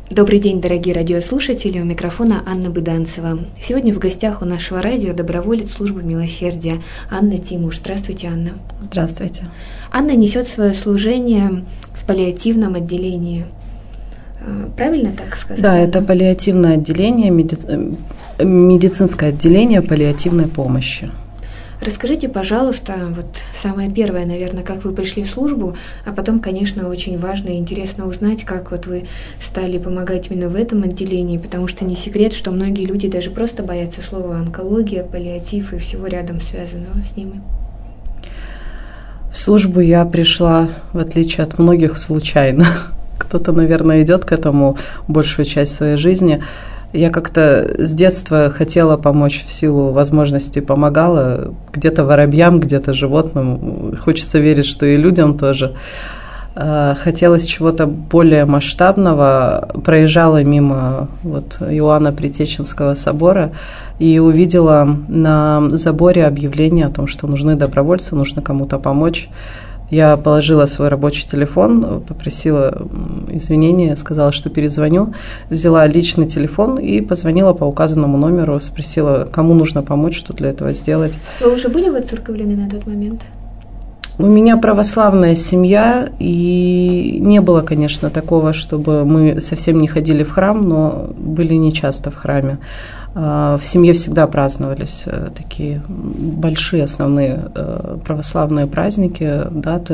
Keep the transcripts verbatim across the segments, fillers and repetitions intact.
Добрый день, дорогие радиослушатели, у микрофона Анна Быданцева. Сегодня в гостях у нашего радио доброволец службы милосердия Анна Тимуш. Здравствуйте, Анна. Здравствуйте. Анна несет свое служение в паллиативном отделении. Правильно так сказать? Да, это паллиативное отделение, меди... медицинское отделение паллиативной помощи. Расскажите, пожалуйста, вот самое первое, наверное, как вы пришли в службу, а потом, конечно, очень важно и интересно узнать, как вот вы стали помогать именно в этом отделении, потому что не секрет, что многие люди даже просто боятся слова онкология, паллиатив и всего рядом связанного с ними. В службу я пришла, в отличие от многих, случайно. Кто-то, наверное, идет к этому большую часть своей жизни. Я как-то с детства хотела помочь, в силу возможностей помогала, где-то воробьям, где-то животным. Хочется верить, что и людям тоже. Хотелось чего-то более масштабного. Проезжала мимо вот Иоанна Притеченского собора и увидела на заборе объявление о том, что нужны добровольцы, нужно кому-то помочь. Я положила свой рабочий телефон, попросила извинения, сказала, что перезвоню, взяла личный телефон и позвонила по указанному номеру, спросила, кому нужно помочь, что для этого сделать. Вы уже были воцерковлены на тот момент? У меня православная семья, и не было, конечно, такого, чтобы мы совсем не ходили в храм, но были нечасто в храме. В семье всегда праздновались такие большие основные православные праздники, даты.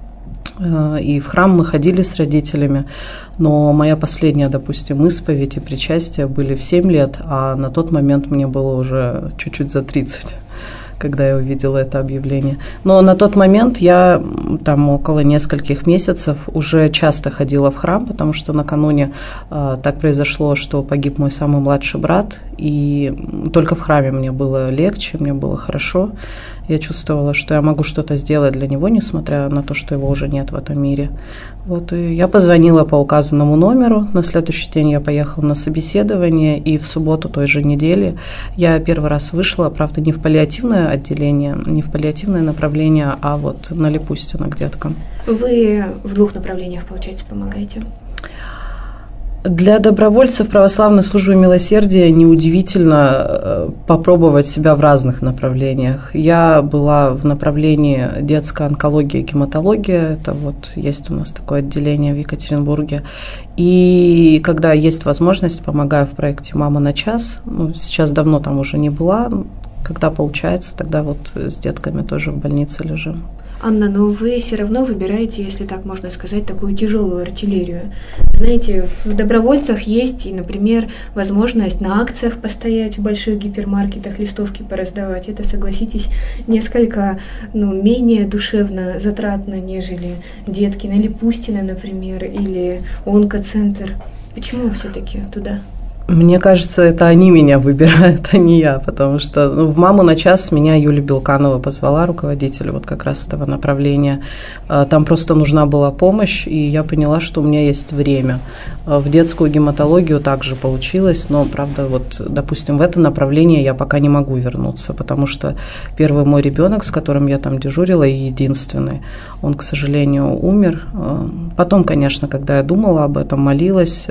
И в храм мы ходили с родителями, но моя последняя, допустим, исповедь и причастие были в семь лет, а на тот момент мне было уже чуть-чуть за тридцать. Когда я увидела это объявление. Но на тот момент я там около нескольких месяцев уже часто ходила в храм, потому что накануне э, так произошло, что погиб мой самый младший брат, и только в храме мне было легче, мне было хорошо. Я чувствовала, что я могу что-то сделать для него, несмотря на то, что его уже нет в этом мире. Вот, и я позвонила по указанному номеру. На следующий день я поехала на собеседование, и в субботу той же недели я первый раз вышла, правда, не в паллиативное отделение, не в паллиативное направление, а вот на Липустино к деткам. Вы в двух направлениях, получается, помогаете? Для добровольцев православной службы милосердия неудивительно попробовать себя в разных направлениях. Я была в направлении детская онкология и гематология, это вот есть у нас такое отделение в Екатеринбурге. И когда есть возможность, помогаю в проекте «Мама на час». Ну, сейчас давно там уже не была. Когда получается, тогда вот с детками тоже в больнице лежим. Анна, но вы все равно выбираете, если так можно сказать, такую тяжелую артиллерию. Знаете, в добровольцах есть, и, например, возможность на акциях постоять в больших гипермаркетах, листовки пораздавать. Это, согласитесь, несколько ну, менее душевно затратно, нежели детки на Липустино, например, или онкоцентр. Почему все-таки туда? Мне кажется, это они меня выбирают, а не я, потому что ну, в «Маму на час» меня Юлия Белканова позвала, руководитель вот как раз этого направления. Там просто нужна была помощь, и я поняла, что у меня есть время. В детскую гематологию также получилось, но, правда, вот, допустим, в это направление я пока не могу вернуться, потому что первый мой ребенок, с которым я там дежурила, и единственный, он, к сожалению, умер. Потом, конечно, когда я думала об этом, молилась,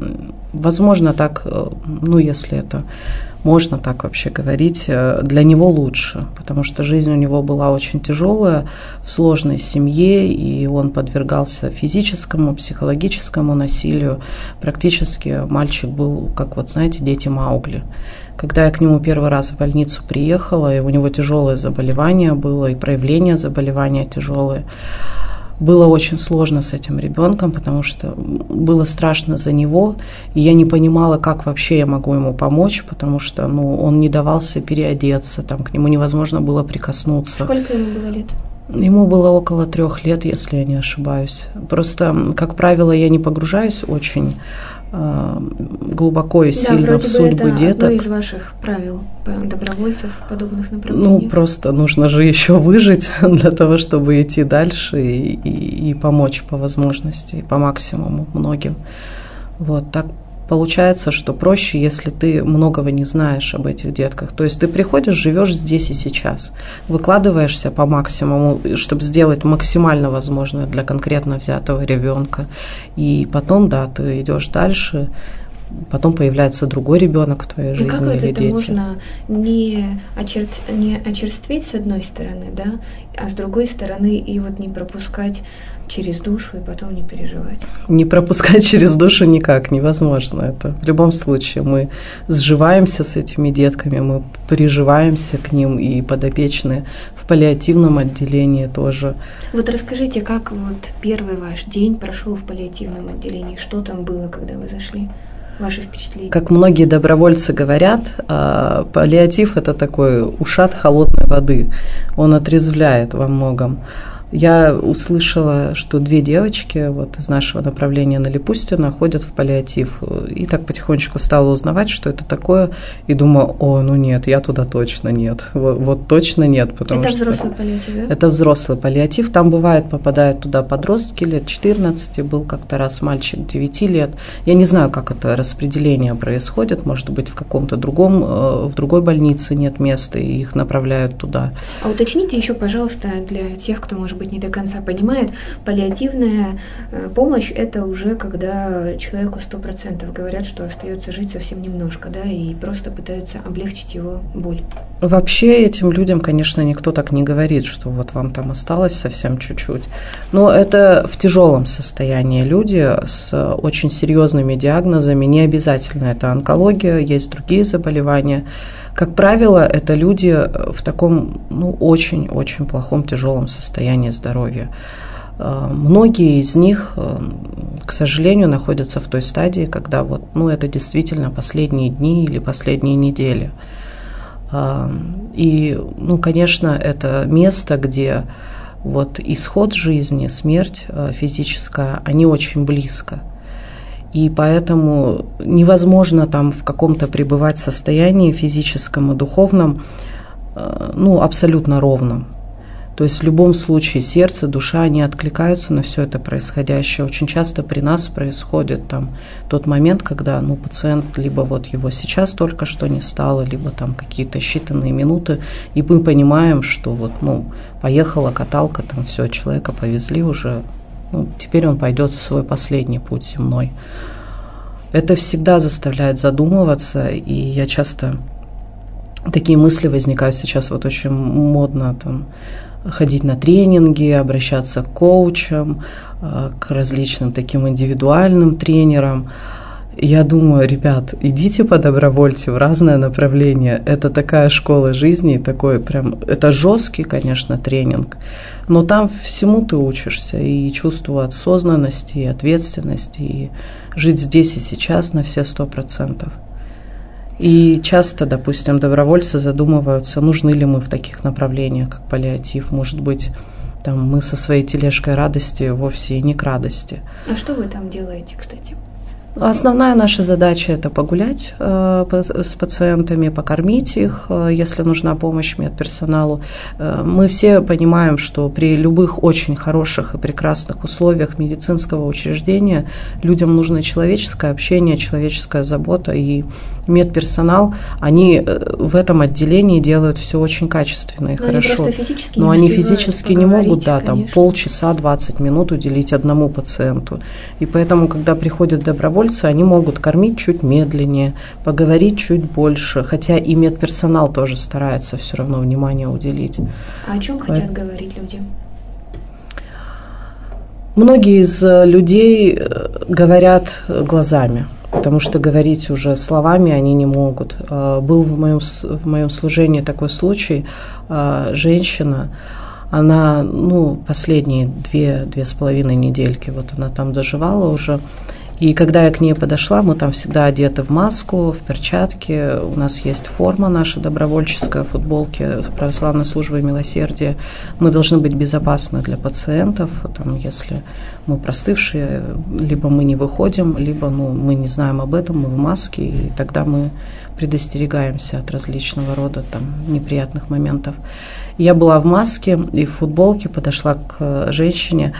возможно, так, ну, если это можно так вообще говорить, для него лучше, потому что жизнь у него была очень тяжелая, в сложной семье, и он подвергался физическому, психологическому насилию. Практически мальчик был, как вот знаете, дети Маугли. Когда я к нему первый раз в больницу приехала, и у него тяжелое заболевание было, и проявление заболевания тяжелое, было очень сложно с этим ребенком, потому что было страшно за него, и я не понимала, как вообще я могу ему помочь, потому что ну, он не давался переодеться, там, к нему невозможно было прикоснуться. Сколько ему было лет? Ему было около трех лет, если я не ошибаюсь. Просто, как правило, я не погружаюсь очень э, глубоко и да, сильно в судьбу это деток. Одно из ваших правил добровольцев в подобных направлениях. Ну, просто нужно же еще выжить для того, чтобы идти дальше и, и, и помочь по возможности, и по максимуму многим. Вот так получается, что проще, если ты многого не знаешь об этих детках. То есть ты приходишь, живешь здесь и сейчас, выкладываешься по максимуму, чтобы сделать максимально возможное для конкретно взятого ребенка. И потом, да, ты идешь дальше, потом появляется другой ребенок в твоей жизни. И как вот или это дети. можно не, очер... не очерстветь с одной стороны, да, а с другой стороны и вот не пропускать через душу и потом не переживать? Не пропускать через душу никак невозможно. Это в любом случае мы сживаемся с этими детками, мы приживаемся к ним, и подопечные в паллиативном отделении тоже. Вот расскажите, как вот первый ваш день прошел в паллиативном отделении? Что там было, когда вы зашли? Ваши впечатления? Как многие добровольцы говорят, паллиатив – это такой ушат холодной воды. Он отрезвляет во многом. Я услышала, что две девочки вот из нашего направления на Липустино ходят в паллиатив. И так потихонечку стала узнавать, что это такое. И думаю, о, ну нет, я туда точно нет. Вот, вот точно нет. Потому это что взрослый паллиатив, да? Это взрослый паллиатив. Там бывает, попадают туда подростки лет четырнадцати. Был как-то раз мальчик девяти лет. Я не знаю, как это распределение происходит. Может быть, в каком-то другом, в другой больнице нет места, и их направляют туда. А уточните еще, пожалуйста, для тех, кто, может быть, не до конца понимает, паллиативная помощь – это уже когда человеку сто процентов говорят, что остается жить совсем немножко, да, и просто пытаются облегчить его боль. Вообще этим людям, конечно, никто так не говорит, что вот вам там осталось совсем чуть-чуть. Но это в тяжелом состоянии люди с очень серьезными диагнозами, не обязательно это онкология, есть другие заболевания. Как правило, это люди в таком, ну, очень-очень плохом, тяжелом состоянии здоровья. Многие из них, к сожалению, находятся в той стадии, когда вот, ну, это действительно последние дни или последние недели. И, ну, конечно, это место, где вот исход жизни, смерть физическая, они очень близко. И поэтому невозможно там в каком-то пребывать состоянии физическом и духовном, ну, абсолютно ровном. То есть в любом случае сердце, душа, они откликаются на все это происходящее. Очень часто при нас происходит там тот момент, когда, ну, пациент, либо вот его сейчас только что не стало, либо там какие-то считанные минуты, и мы понимаем, что вот, ну, поехала каталка, там все, человека повезли уже, ну, теперь он пойдет в свой последний путь земной. Это всегда заставляет задумываться, и я часто... Такие мысли возникают сейчас, вот очень модно там ходить на тренинги, обращаться к коучам, к различным таким индивидуальным тренерам. Я думаю, ребят, идите подобровольте в разное направление. Это такая школа жизни, такой прям, это жесткий, конечно, тренинг, но там всему ты учишься, и чувству осознанности, и ответственности, и жить здесь и сейчас на все сто процентов. И часто, допустим, добровольцы задумываются, нужны ли мы в таких направлениях, как паллиатив. Может быть, там, мы со своей тележкой радости вовсе и не к радости. А что вы там делаете, кстати? Основная наша задача – это погулять э, с пациентами, покормить их, э, если нужна помощь медперсоналу. Э, мы все понимаем, что при любых очень хороших и прекрасных условиях медицинского учреждения людям нужно человеческое общение, человеческая забота, и медперсонал, они в этом отделении делают все очень качественно и Но хорошо. Они физически Но не они физически не могут, да, конечно. там полчаса, двадцать минут уделить одному пациенту. И поэтому, когда приходят добровольцы, они могут кормить чуть медленнее, поговорить чуть больше, хотя и медперсонал тоже старается все равно внимание уделить. А о чем По... хотят говорить люди? Многие из людей говорят глазами, потому что говорить уже словами они не могут. Был в моем, в моем служении такой случай, женщина, она, ну, последние две, две с половиной недельки, вот она там доживала уже. И когда я к ней подошла, мы там всегда одеты в маску, в перчатки, у нас есть форма наша добровольческая, футболки православной службы милосердия. Мы должны быть безопасны для пациентов, там, если мы простывшие, либо мы не выходим, либо, ну, мы не знаем об этом, мы в маске, и тогда мы предостерегаемся от различного рода там неприятных моментов. Я была в маске и в футболке, подошла к женщине,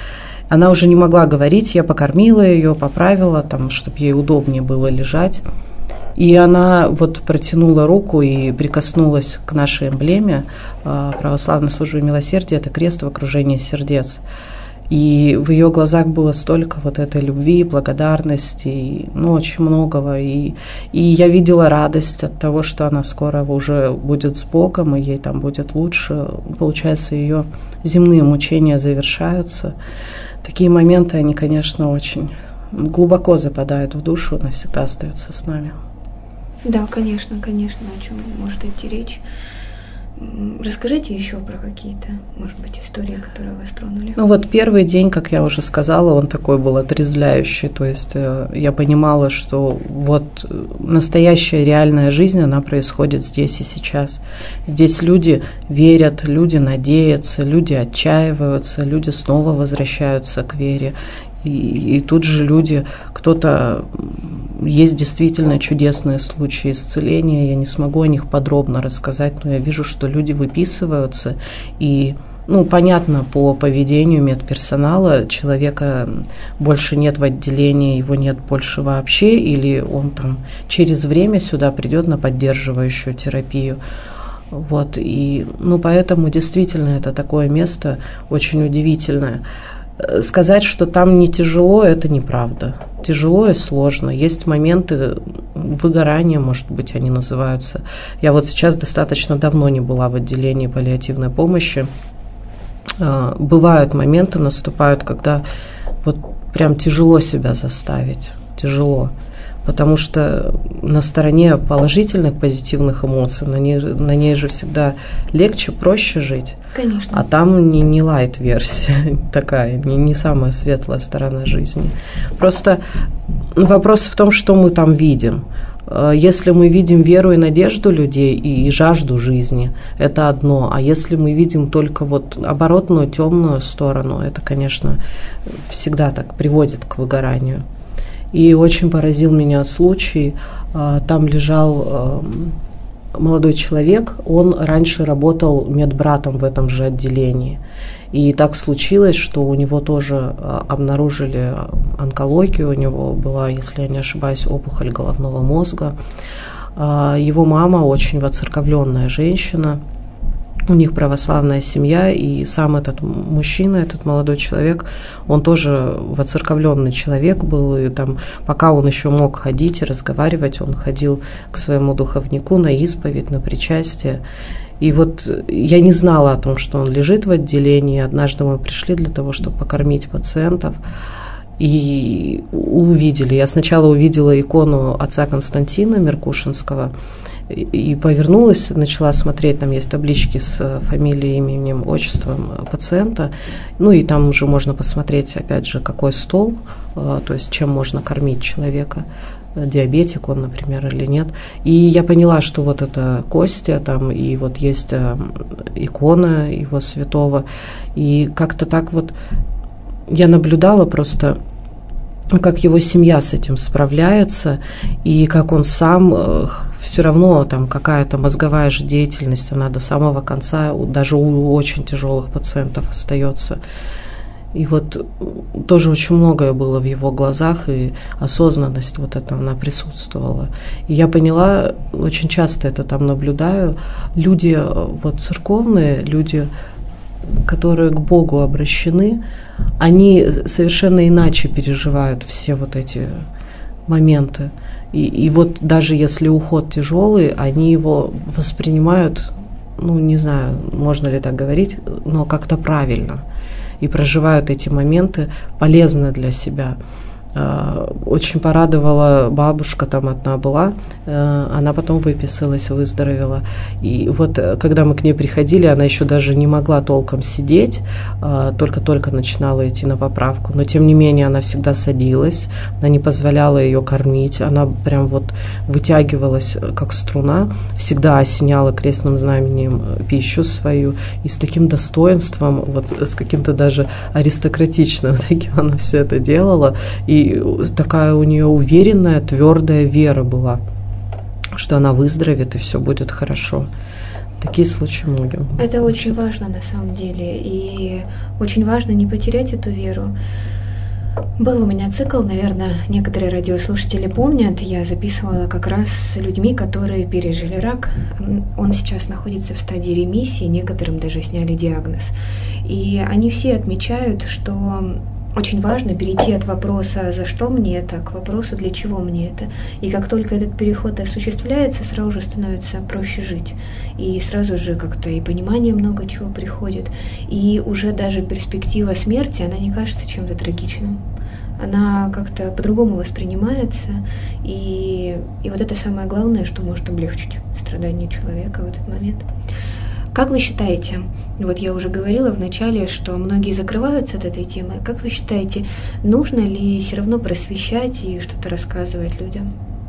Она уже не могла говорить, я покормила ее, поправила, там, чтобы ей удобнее было лежать. И она вот протянула руку и прикоснулась к нашей эмблеме православной службы милосердия, это крест в окружении сердец. И в ее глазах было столько вот этой любви, благодарности, ну, очень многого. И, и я видела радость от того, что она скоро уже будет с Богом, и ей там будет лучше. Получается, ее земные мучения завершаются. Такие моменты, они, конечно, очень глубоко западают в душу, навсегда остаются с нами. Да, конечно, конечно, о чем может идти речь. Расскажите еще про какие-то, может быть, истории, которые вас тронули. Ну вот первый день, как я уже сказала, он такой был отрезвляющий. То есть э, я понимала, что вот настоящая реальная жизнь, она происходит здесь и сейчас. Здесь люди верят, люди надеются, люди отчаиваются, люди снова возвращаются к вере. И, и тут же люди, кто-то, есть действительно чудесные случаи исцеления, я не смогу о них подробно рассказать, но я вижу, что люди выписываются, и, ну, понятно, по поведению медперсонала человека больше нет в отделении, его нет больше вообще, или он там через время сюда придет на поддерживающую терапию. Вот, и, ну, поэтому действительно это такое место очень удивительное. Сказать, что там не тяжело, это неправда. Тяжело и сложно. Есть моменты выгорания, может быть, они называются. Я вот сейчас достаточно давно не была в отделении паллиативной помощи. Бывают моменты, наступают, когда вот прям тяжело себя заставить. Тяжело. Потому что на стороне положительных, позитивных эмоций, на ней, на ней же всегда легче, проще жить. Конечно. А там не, не лайт-версия такая, не, не самая светлая сторона жизни. Просто вопрос в том, что мы там видим. Если мы видим веру и надежду людей и, и жажду жизни, это одно. А если мы видим только вот оборотную, темную сторону, это, конечно, всегда так приводит к выгоранию. И очень поразил меня случай, там лежал молодой человек, он раньше работал медбратом в этом же отделении. И так случилось, что у него тоже обнаружили онкологию, у него была, если я не ошибаюсь, опухоль головного мозга. Его мама очень воцерковленная женщина, у них православная семья, и сам этот мужчина, этот молодой человек, он тоже воцерковленный человек был, и там, пока он еще мог ходить и разговаривать, он ходил к своему духовнику на исповедь, на причастие. И вот я не знала о том, что он лежит в отделении. Однажды мы пришли для того, чтобы покормить пациентов, и увидели. Я сначала увидела икону отца Константина Меркушинского, и повернулась, начала смотреть, там есть таблички с фамилией, именем, отчеством пациента, ну и там уже можно посмотреть, опять же, какой стол, то есть чем можно кормить человека, диабетик он, например, или нет. И я поняла, что вот это Костя, там, и вот есть икона его святого, и как-то так вот я наблюдала просто, как его семья с этим справляется, и как он сам, все равно там какая-то мозговая же деятельность, она до самого конца, даже у очень тяжелых пациентов остается. И вот тоже очень многое было в его глазах, и осознанность вот эта, она присутствовала. И я поняла, очень часто это там наблюдаю, люди вот церковные, люди, которые к Богу обращены, они совершенно иначе переживают все вот эти моменты. И, и вот даже если уход тяжелый, они его воспринимают, ну, не знаю, можно ли так говорить, но как-то правильно. И проживают эти моменты полезно для себя. Очень порадовала бабушка, там одна была, она потом выписалась, выздоровела. И вот когда мы к ней приходили, она еще даже не могла толком сидеть, только-только начинала идти на поправку. Но тем не менее она всегда садилась, она не позволяла ее кормить, она прям вот вытягивалась как струна, всегда осеняла крестным знаменем пищу свою, и с таким достоинством, вот с каким-то даже аристократичным таким она все это делала. И такая у нее уверенная, твердая вера была, что она выздоровеет и все будет хорошо. Такие случаи многим. Это очень важно на самом деле, и очень важно не потерять эту веру. Был у меня цикл, наверное, некоторые радиослушатели помнят, я записывала как раз с людьми, которые пережили рак. Он сейчас находится в стадии ремиссии, некоторым даже сняли диагноз. И они все отмечают, что очень важно перейти от вопроса «за что мне это?» к вопросу «для чего мне это?». И как только этот переход осуществляется, сразу же становится проще жить. И сразу же как-то и понимание много чего приходит. И уже даже перспектива смерти, она не кажется чем-то трагичным. Она как-то по-другому воспринимается. И, и вот это самое главное, что может облегчить страдания человека в этот момент. Как вы считаете, вот я уже говорила в начале, что многие закрываются от этой темы, как вы считаете, нужно ли все равно просвещать и что-то рассказывать людям?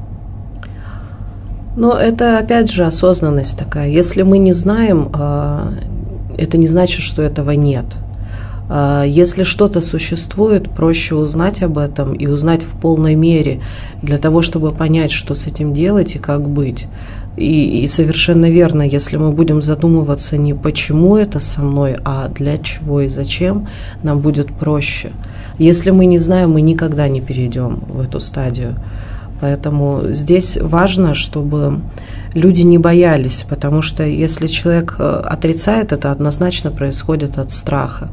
Ну, это опять же осознанность такая. Если мы не знаем, это не значит, что этого нет. Если что-то существует, проще узнать об этом и узнать в полной мере для того, чтобы понять, что с этим делать и как быть. И, и совершенно верно, если мы будем задумываться не почему это со мной, а для чего и зачем, нам будет проще. Если мы не знаем, мы никогда не перейдем в эту стадию. Поэтому здесь важно, чтобы люди не боялись, потому что если человек отрицает, это однозначно происходит от страха.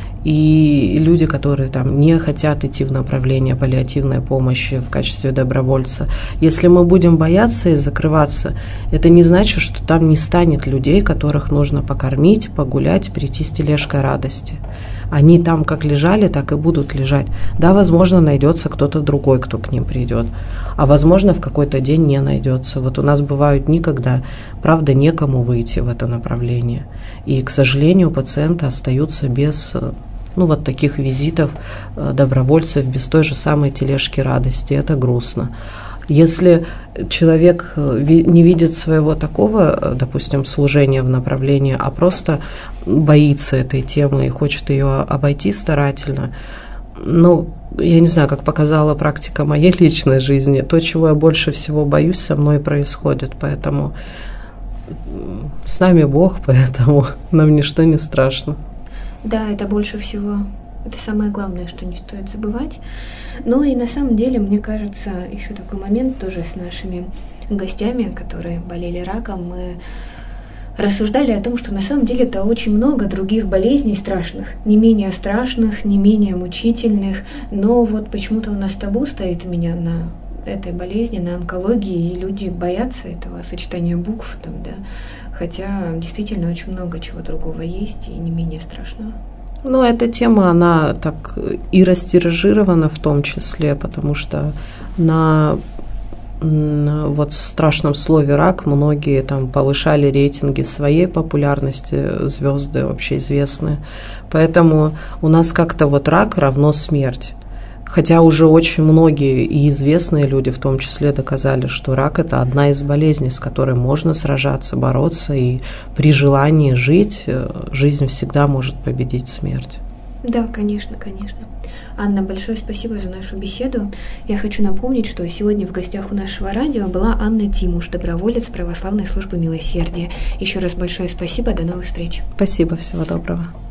И люди, которые там не хотят идти в направление паллиативной помощи в качестве добровольца, если мы будем бояться и закрываться, это не значит, что там не станет людей, которых нужно покормить, погулять, прийти с тележкой радости. Они там как лежали, так и будут лежать. Да, возможно, найдется кто-то другой, кто к ним придет, а возможно, в какой-то день не найдется. Вот у нас бывают дни, когда, правда, некому выйти в это направление. И, к сожалению, пациенты остаются без... ну, вот таких визитов добровольцев, без той же самой тележки радости. Это грустно. Если человек не видит своего такого, допустим, служения в направлении, а просто боится этой темы и хочет ее обойти старательно, ну, я не знаю, как показала практика моей личной жизни, то, чего я больше всего боюсь, со мной происходит. Поэтому с нами Бог, поэтому нам ничто не страшно. Да, это больше всего, это самое главное, что не стоит забывать. Ну и на самом деле, мне кажется, еще такой момент тоже с нашими гостями, которые болели раком, мы рассуждали о том, что на самом деле это очень много других болезней страшных, не менее страшных, не менее мучительных, но вот почему-то у нас табу стоит именно на этой болезни, на онкологии, и люди боятся этого сочетания букв, там, да, хотя действительно очень много чего другого есть и не менее страшного. Ну, эта тема, она так и растиражирована в том числе, потому что на, на вот страшном слове «рак» многие там повышали рейтинги своей популярности, звезды вообще известные. Поэтому у нас как-то вот рак равно смерть. Хотя уже очень многие и известные люди в том числе доказали, что рак – это одна из болезней, с которой можно сражаться, бороться, и при желании жить, жизнь всегда может победить смерть. Да, конечно, конечно. Анна, большое спасибо за нашу беседу. Я хочу напомнить, что сегодня в гостях у нашего радио была Анна Тимуш, доброволец Православной службы милосердия. Еще раз большое спасибо, до новых встреч. Спасибо, всего доброго.